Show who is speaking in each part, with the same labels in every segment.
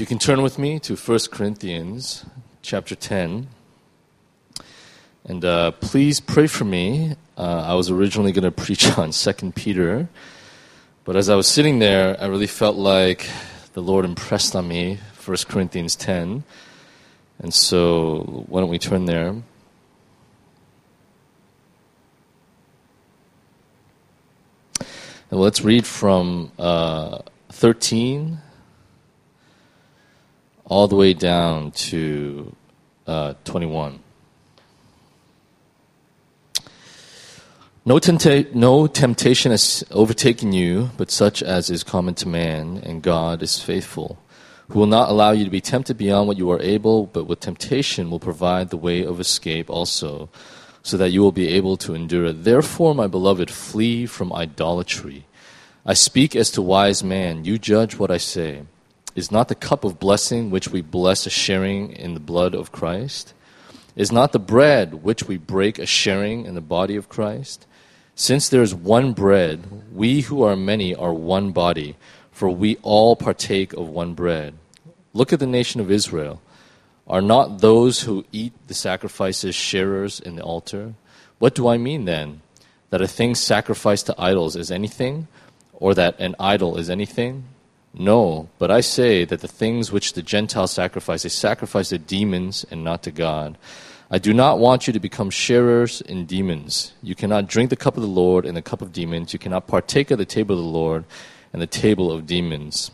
Speaker 1: you can turn with me to 1 Corinthians chapter 10. And please pray for me. I was originally going to preach on 2 Peter. But as I was sitting there, I really felt like the Lord impressed on me 1 Corinthians 10. And so why don't we turn there? And let's read from 13 all the way down to 21. No temptation has overtaken you, but such as is common to man, and God is faithful, who will not allow you to be tempted beyond what you are able, but with temptation will provide the way of escape also, so that you will be able to endure it. Therefore, my beloved, flee from idolatry. I speak as to wise man. You judge what I say. Is not the cup of blessing which we bless a sharing in the blood of Christ? Is not the bread which we break a sharing in the body of Christ? Since there is one bread, we who are many are one body, for we all partake of one bread. Look at the nation of Israel. Are not those who eat the sacrifices sharers in the altar? What do I mean then? That a thing sacrificed to idols is anything, or that an idol is anything? No, but I say that the things which the Gentiles sacrifice, they sacrifice to demons and not to God. I do not want you to become sharers in demons. You cannot drink the cup of the Lord and the cup of demons. You cannot partake of the table of the Lord and the table of demons.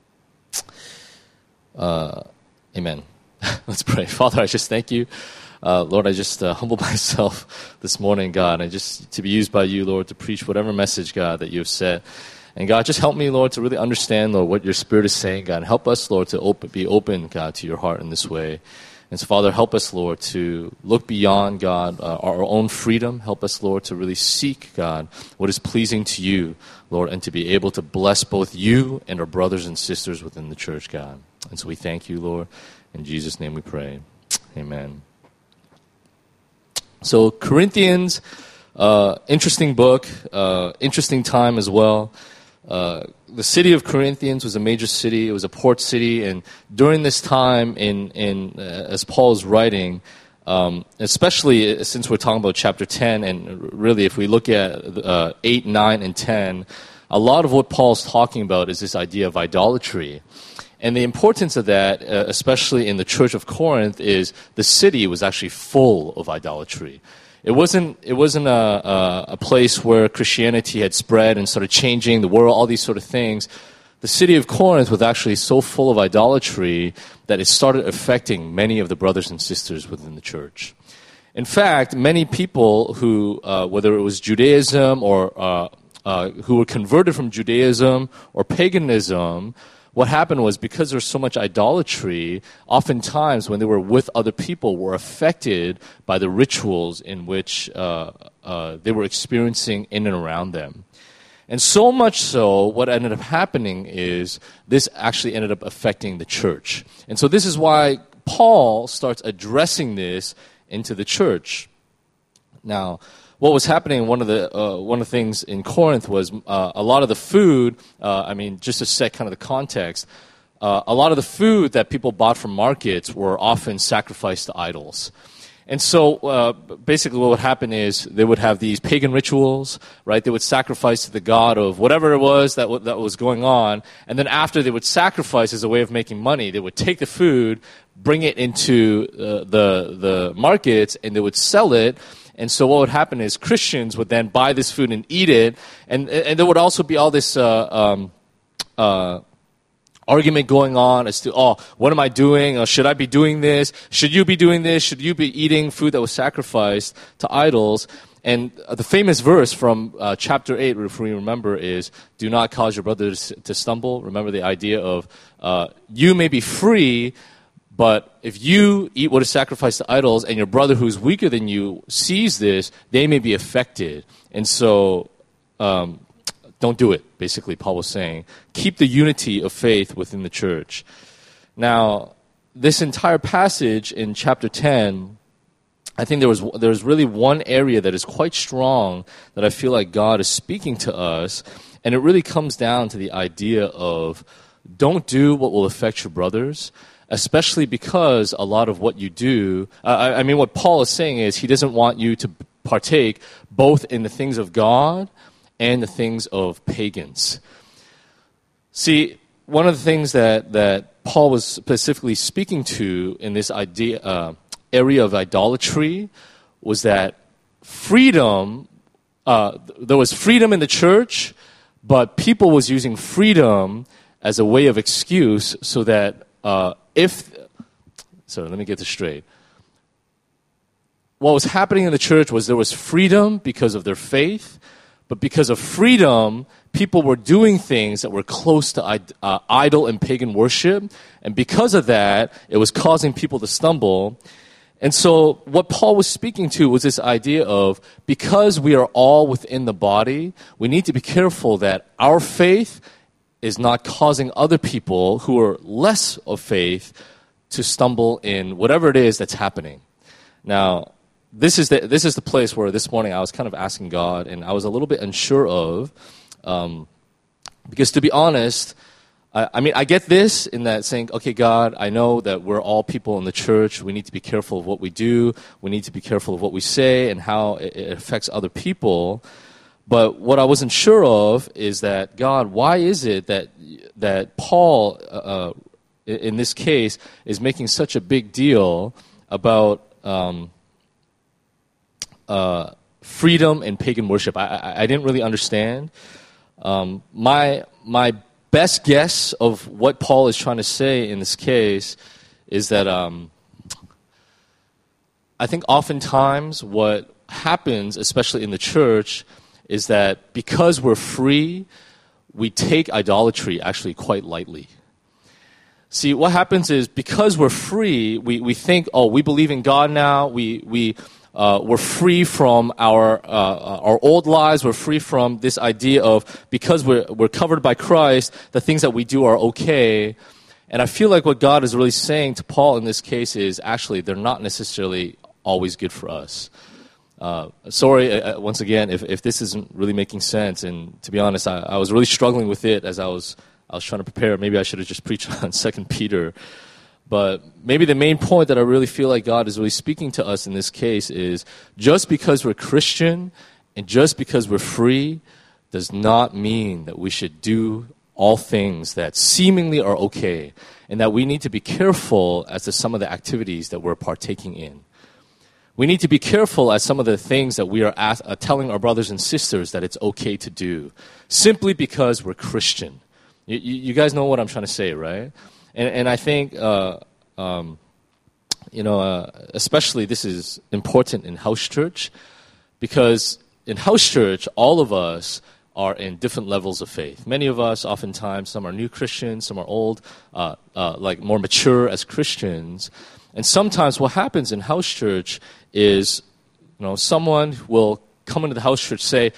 Speaker 1: Amen. Let's pray. Father, I just thank you. Lord, I just humble myself this morning, God, and just to be used by you, Lord, to preach whatever message, God, that you have said. And God, just help me, Lord, to really understand, Lord, what your Spirit is saying, God. Help us, Lord, to be open, God, to your heart in this way. And so, Father, help us, Lord, to look beyond, God, our own freedom. Help us, Lord, to really seek, God, what is pleasing to you, Lord, and to be able to bless both you and our brothers and sisters within the church, God. And so we thank you, Lord. In Jesus' name we pray. Amen. So, Corinthians, interesting book, interesting time as well. The city of Corinthians was a major city. It was a port city, and during this time, as Paul is writing, especially since we're talking about chapter 10, and really if we look at 8, 9, and 10, a lot of what Paul's talking about is this idea of idolatry. And the importance of that, especially in the church of Corinth, is the city was actually full of idolatry. It wasn't a place where Christianity had spread and started changing the world, all these sort of things. The city of Corinth was actually so full of idolatry that it started affecting many of the brothers and sisters within the church. In fact, many people who, whether it was Judaism or who were converted from Judaism or paganism, what happened was because there's so much idolatry, oftentimes when they were with other people were affected by the rituals in which they were experiencing in and around them. And so much so, what ended up happening is this actually ended up affecting the church. And so this is why Paul starts addressing this into the church. Now, what was happening, one of the things in Corinth was a lot of the food, just to set kind of the context, a lot of the food that people bought from markets were often sacrificed to idols. And so basically what would happen is they would have these pagan rituals, right? They would sacrifice to the god of whatever it was that was going on. And then after they would sacrifice as a way of making money, they would take the food, bring it into the markets, and they would sell it. And so what would happen is Christians would then buy this food and eat it. And there would also be all this argument going on as to, what am I doing? Should I be doing this? Should you be doing this? Should you be eating food that was sacrificed to idols? And the famous verse from chapter 8, if we remember, is, do not cause your brothers to stumble. Remember the idea of you may be free, but if you eat what is sacrificed to idols and your brother who's weaker than you sees this, they may be affected. And so don't do it, basically, Paul was saying. Keep the unity of faith within the church. Now, this entire passage in chapter 10, I think there's really one area that is quite strong that I feel like God is speaking to us, and it really comes down to the idea of don't do what will affect your brothers, especially because a lot of what you do, I mean, what Paul is saying is he doesn't want you to partake both in the things of God and the things of pagans. See, one of the things that Paul was specifically speaking to in this area of idolatry was that freedom, there was freedom in the church, but people was using freedom as a way of excuse so that so let me get this straight. What was happening in the church was there was freedom because of their faith, but because of freedom, people were doing things that were close to idol and pagan worship, and because of that, it was causing people to stumble. And so what Paul was speaking to was this idea of, because we are all within the body, we need to be careful that our faith is not causing other people who are less of faith to stumble in whatever it is that's happening. Now, this is the place where this morning I was kind of asking God, and I was a little bit unsure of, because to be honest, I mean, I get this in that saying, okay, God, I know that we're all people in the church. We need to be careful of what we do. We need to be careful of what we say and how it affects other people. But what I wasn't sure of is that, God, why is it that Paul, in this case, is making such a big deal about freedom and pagan worship? I didn't really understand. My best guess of what Paul is trying to say in this case is that I think oftentimes what happens, especially in the church, is that because we're free, we take idolatry actually quite lightly. See, what happens is because we're free, we think, oh, we believe in God now, we're free from our old lives. We're free from this idea of, because we're covered by Christ, the things that we do are okay. And I feel like what God is really saying to Paul in this case is actually they're not necessarily always good for us. Sorry, once again, if this isn't really making sense. And to be honest, I was really struggling with it as I was trying to prepare. Maybe I should have just preached on 2 Peter. But maybe the main point that I really feel like God is really speaking to us in this case is, just because we're Christian and just because we're free does not mean that we should do all things that seemingly are okay, and that we need to be careful as to some of the activities that we're partaking in. We need to be careful as some of the things that we are telling our brothers and sisters that it's okay to do, simply because we're Christian. You guys know what I'm trying to say, right? And I think, especially this is important in house church, because in house church, all of us are in different levels of faith. Many of us, oftentimes, some are new Christians, some are old, like more mature as Christians. And sometimes what happens in house church is, someone will come into the house church, say,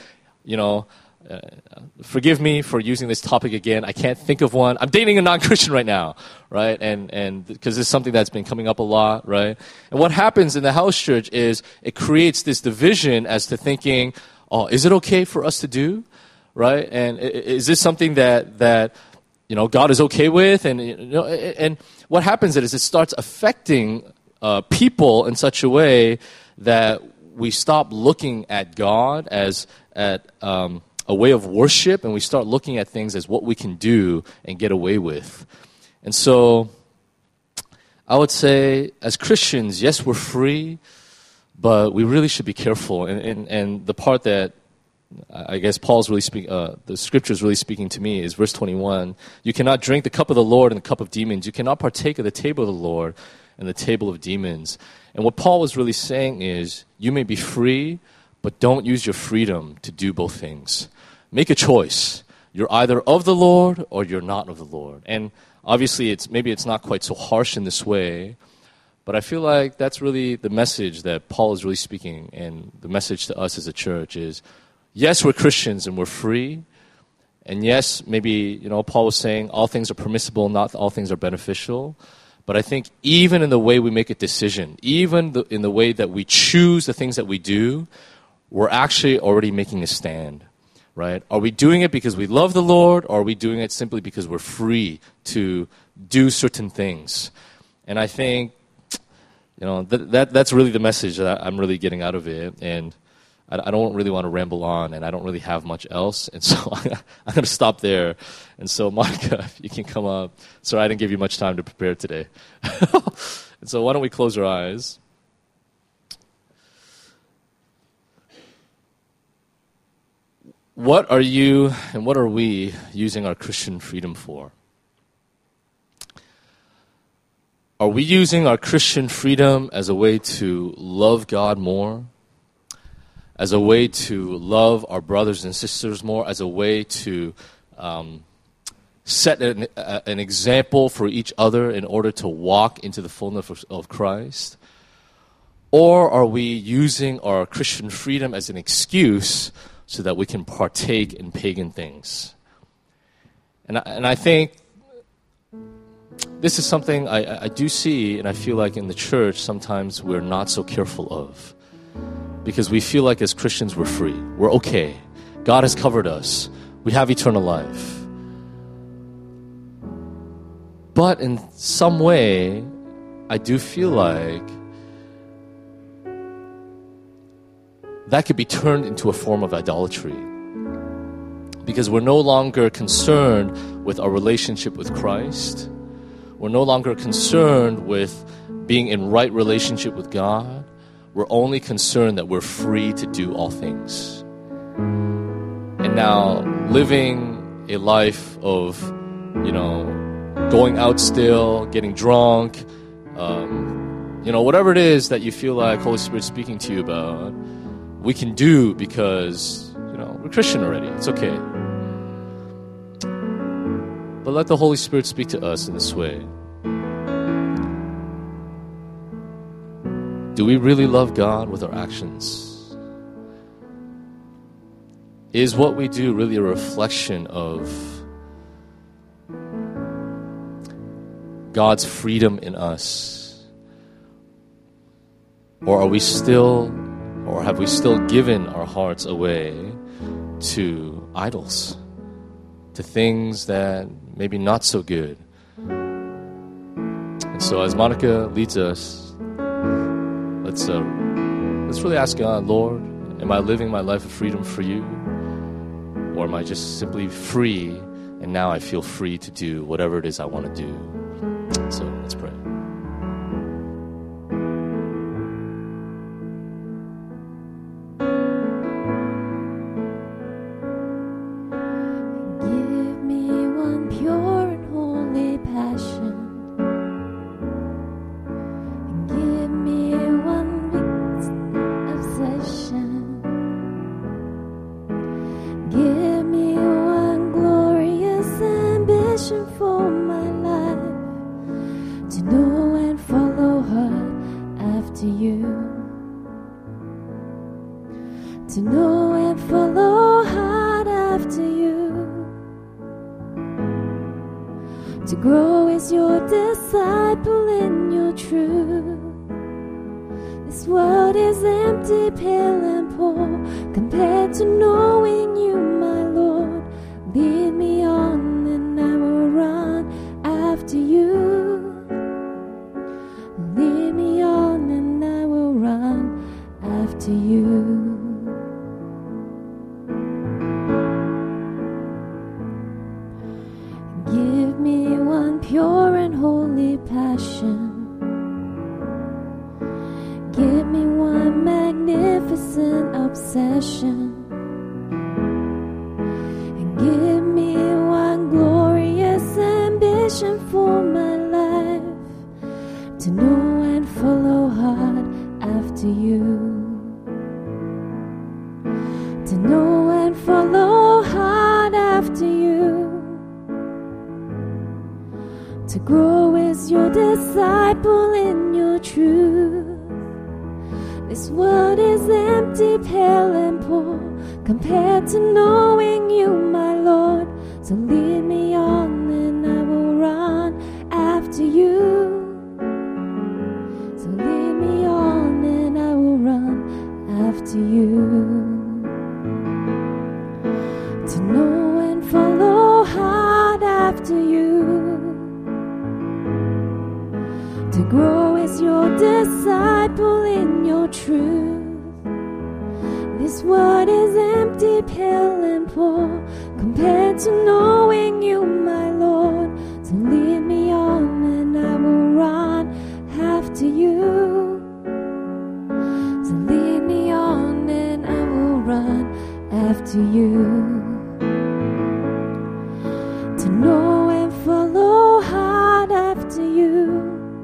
Speaker 1: forgive me for using this topic again. I can't think of one. I'm dating a non-Christian right now, right? And because it's something that's been coming up a lot, right? And what happens in the house church is it creates this division as to thinking, oh, is it okay for us to do, right? And is this something that God is okay with? And what happens is it starts affecting people in such a way that we stop looking at God as at a way of worship, and we start looking at things as what we can do and get away with. And so I would say, as Christians, yes, we're free, but we really should be careful. And the part that I guess Paul's really the scripture is really speaking to me is verse 21. You cannot drink the cup of the Lord and the cup of demons. You cannot partake of the table of the Lord and the table of demons. And what Paul was really saying is, you may be free, but don't use your freedom to do both things. Make a choice. You're either of the Lord or you're not of the Lord. And obviously, maybe it's not quite so harsh in this way, but I feel like that's really the message that Paul is really speaking, and the message to us as a church is, yes, we're Christians and we're free, and yes, maybe, Paul was saying all things are permissible, not all things are beneficial, but I think even in the way we make a decision, even in the way that we choose the things that we do, we're actually already making a stand. right? Are we doing it because we love the Lord, or are we doing it simply because we're free to do certain things? And I think, that's really the message that I'm really getting out of it. And I don't really want to ramble on, and I don't really have much else. And so I'm going to stop there. And so, Monica, if you can come up. Sorry, I didn't give you much time to prepare today. And so why don't we close our eyes? What are you and what are we using our Christian freedom for? Are we using our Christian freedom as a way to love God more? As a way to love our brothers and sisters more? As a way to set an example for each other in order to walk into the fullness of Christ? Or are we using our Christian freedom as an excuse so that we can partake in pagan things? And I think this is something I do see, and I feel like in the church sometimes we're not so careful of. Because we feel like as Christians we're free. We're okay. God has covered us. We have eternal life. But in some way, I do feel like that could be turned into a form of idolatry. Because we're no longer concerned with our relationship with Christ. We're no longer concerned with being in right relationship with God. We're only concerned that we're free to do all things. And now, living a life of, going out still, getting drunk, whatever it is that you feel like Holy Spirit's speaking to you about, we can do because, we're Christian already. It's okay. But let the Holy Spirit speak to us in this way. Do we really love God with our actions? Is what we do really a reflection of God's freedom in us? Or have we still given our hearts away to idols, to things that maybe not so good? And so as Monica leads us, let's really ask God, Lord, am I living my life of freedom for you? Or am I just simply free, and now I feel free to do whatever it is I want to do? So let's pray.
Speaker 2: Give me one pure and holy passion. Give me one wicked obsession. Give me one glorious ambition for my life. To know and follow her after you. To know and follow hard after you. To grow as your disciple in your truth. This world is empty, pale and poor, compared to knowing you, my Lord. Lead me on and I will run after you. Lead me on and I will run after you. Give me one pure and holy passion. Give me one magnificent obsession. And give me one glorious ambition for my life. To know and follow hard after you. To know and follow hard after you. To grow as your disciple in your truth. This world is empty, pale and poor, compared to knowing you, my Lord. So lead me on and I will run after you. So lead me on and I will run after you. grow as your disciple in your truth. This world is empty, pale and poor, compared to knowing you, my Lord. So lead me on and I will run after you. So lead me on and I will run after you. To know and follow hard after you.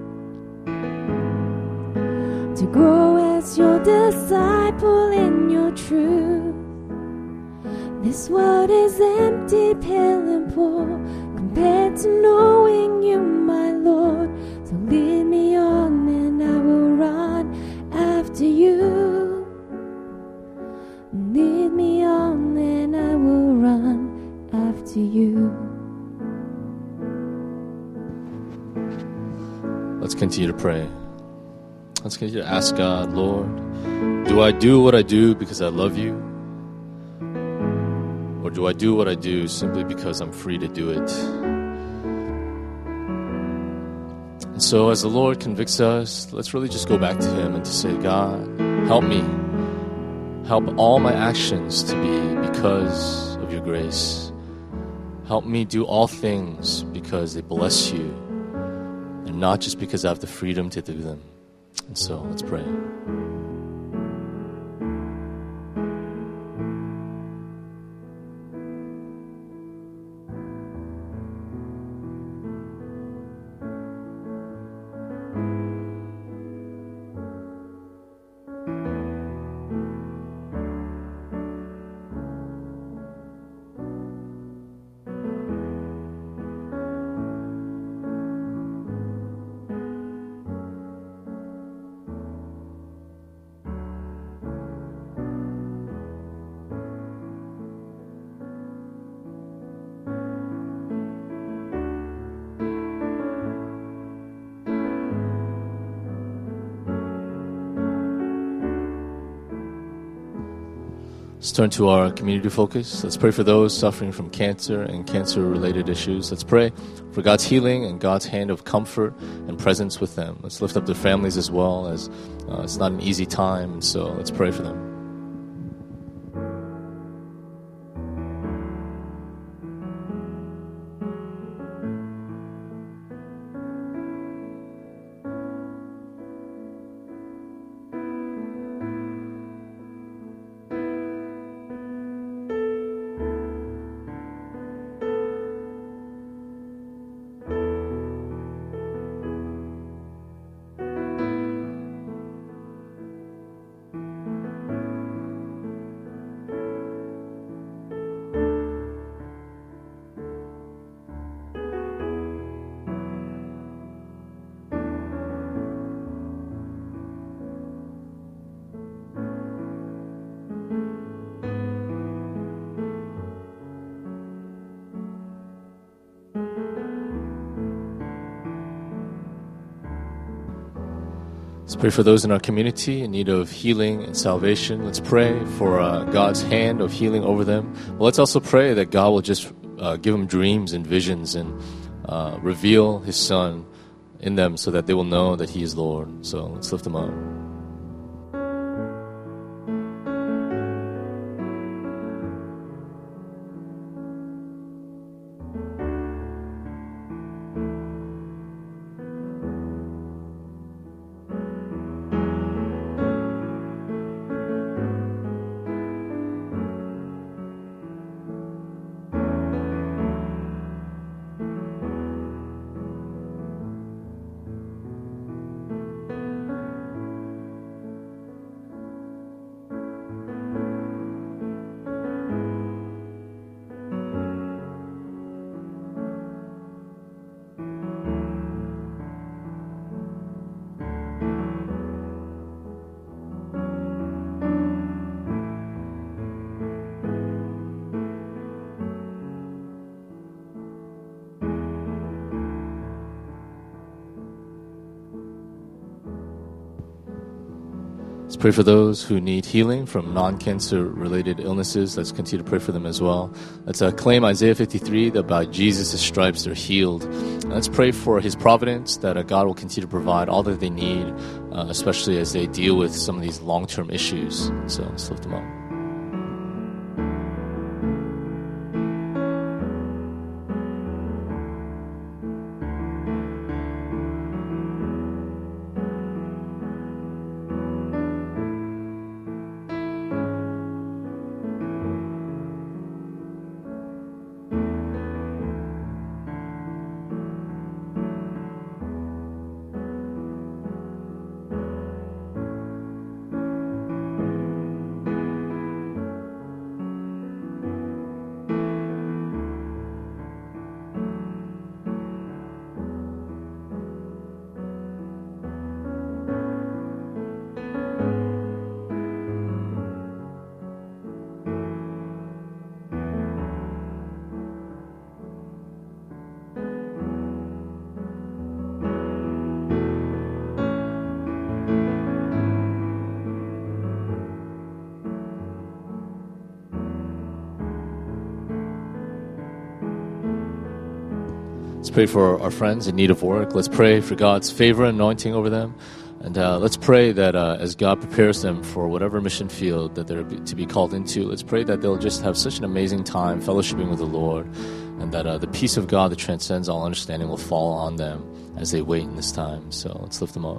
Speaker 2: To grow as your disciple in your truth. This world is empty, pale and poor, compared to knowing you, my Lord. So lead me on and I will run after you. Lead me on and I will run after you.
Speaker 1: Let's continue to pray. Let's continue to ask God, Lord, do I do what I do because I love you? Or do I do what I do simply because I'm free to do it? And so as the Lord convicts us, let's really just go back to Him and to say, God, help me. Help all my actions to be because of your grace. Help me do all things because they bless you, and not just because I have the freedom to do them. And so, let's pray. Let's turn to our community focus. Let's pray for those suffering from cancer and cancer-related issues. Let's pray for God's healing and God's hand of comfort and presence with them. Let's lift up their families as well, as it's not an easy time, and so let's pray for them. Let's pray for those in our community in need of healing and salvation. Let's pray for God's hand of healing over them. Well, let's also pray that God will just give them dreams and visions and reveal His Son in them so that they will know that He is Lord. So let's lift them up. Let's pray for those who need healing from non-cancer related illnesses. Let's continue to pray for them as well. Let's claim Isaiah 53 that by Jesus' stripes they're healed. And let's pray for His providence, that God will continue to provide all that they need, especially as they deal with some of these long-term issues. So let's lift them up. Let's pray for our friends in need of work. Let's pray for God's favor and anointing over them. And let's pray that as God prepares them for whatever mission field that they're to be called into, let's pray that they'll just have such an amazing time fellowshipping with the Lord, and that the peace of God that transcends all understanding will fall on them as they wait in this time. So let's lift them up.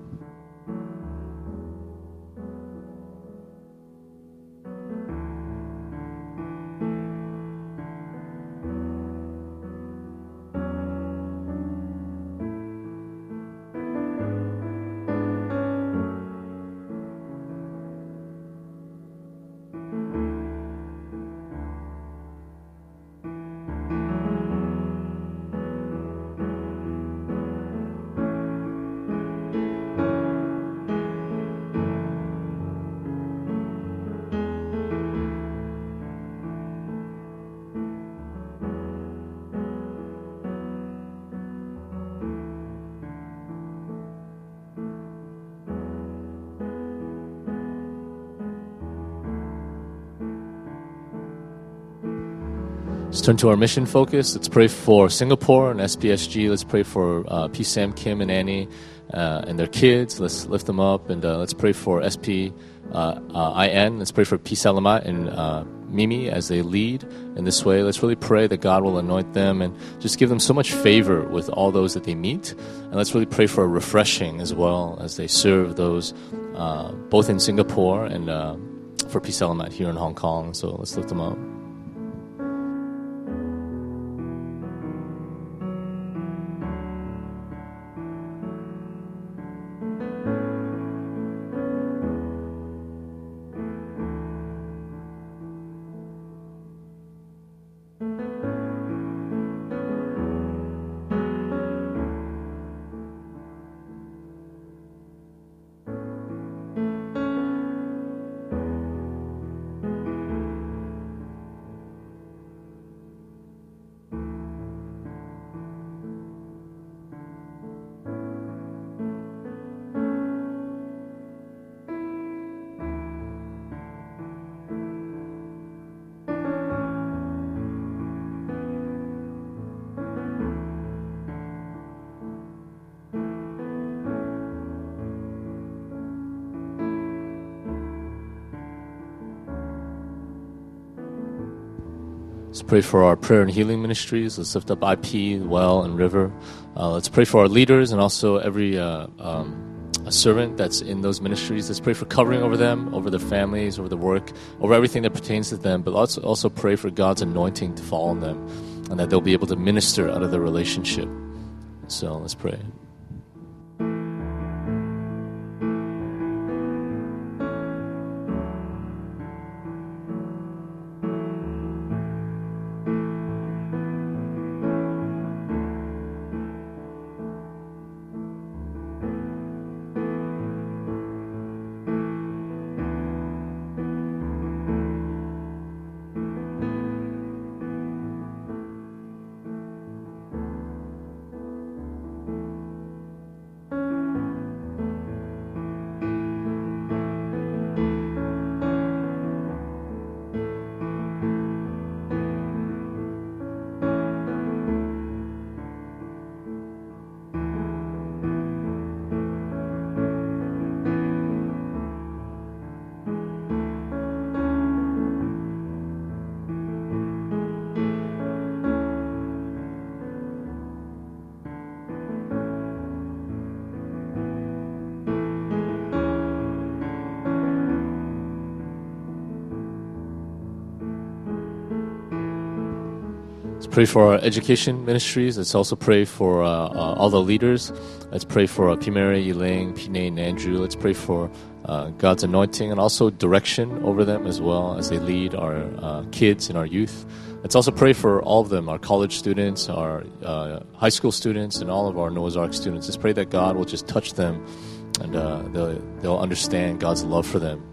Speaker 1: Let's turn to our mission focus. Let's pray for Singapore and SPSG. Let's pray for P. Sam, Kim, and Annie and their kids. Let's lift them up. And let's pray for SPIN. Let's pray for P. Salamat and Mimi as they lead in this way. Let's really pray that God will anoint them and just give them so much favor with all those that they meet. And let's really pray for a refreshing as well as they serve those both in Singapore and for P. Salamat here in Hong Kong. So let's lift them up. Let's pray for our prayer and healing ministries. Let's lift up IP, Well, and River. Let's pray for our leaders and also every a servant that's in those ministries. Let's pray for covering over them, over their families, over the work, over everything that pertains to them. But let's also pray for God's anointing to fall on them and that they'll be able to minister out of their relationship. So let's pray. pray for our education ministries. Let's also pray for all the leaders. Let's pray for P. Mary, Elaine, P. Nate, and Andrew. Let's pray for God's anointing and also direction over them as well as they lead our kids and our youth. Let's also pray for all of them, our college students, our high school students, and all of our Noah's Ark students. Let's pray that God will just touch them and they'll understand God's love for them.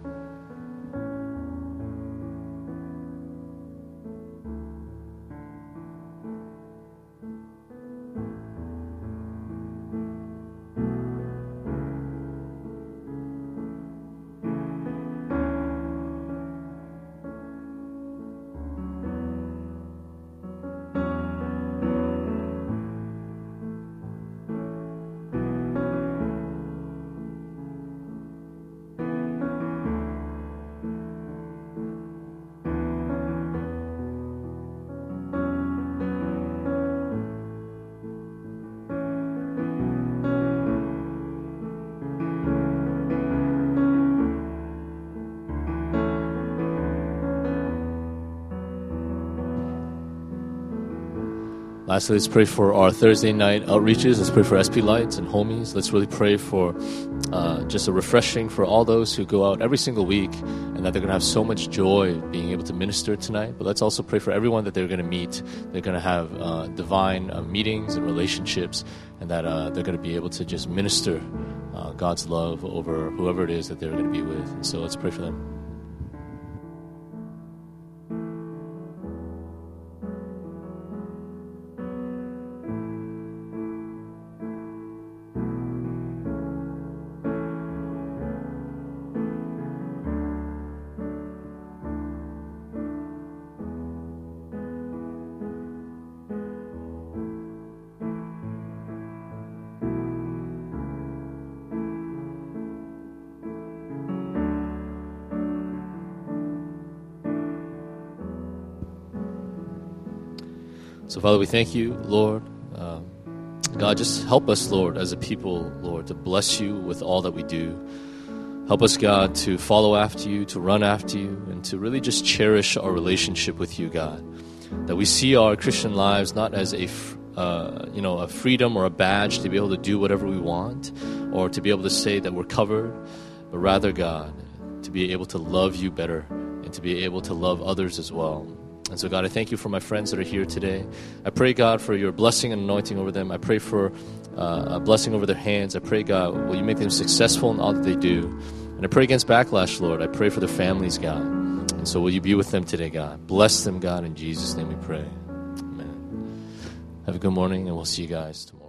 Speaker 1: Lastly, let's pray for our Thursday night outreaches. Let's pray for SP Lights and Homies. Let's really pray for just a refreshing for all those who go out every single week and that they're going to have so much joy being able to minister tonight. But let's also pray for everyone that they're going to meet. They're going to have divine meetings and relationships, and that they're going to be able to just minister God's love over whoever it is that they're going to be with. And so let's pray for them. So, Father, we thank you, Lord. God, just help us, Lord, as a people, Lord, to bless you with all that we do. Help us, God, to follow after you, to run after you, and to really just cherish our relationship with you, God. That we see our Christian lives not as a freedom or a badge to be able to do whatever we want, or to be able to say that we're covered, but rather, God, to be able to love you better and to be able to love others as well. And so, God, I thank you for my friends that are here today. I pray, God, for your blessing and anointing over them. I pray for a blessing over their hands. I pray, God, will you make them successful in all that they do. And I pray against backlash, Lord. I pray for their families, God. And so will you be with them today, God. Bless them, God. In Jesus' name we pray. Amen. Have a good morning, and we'll see you guys tomorrow.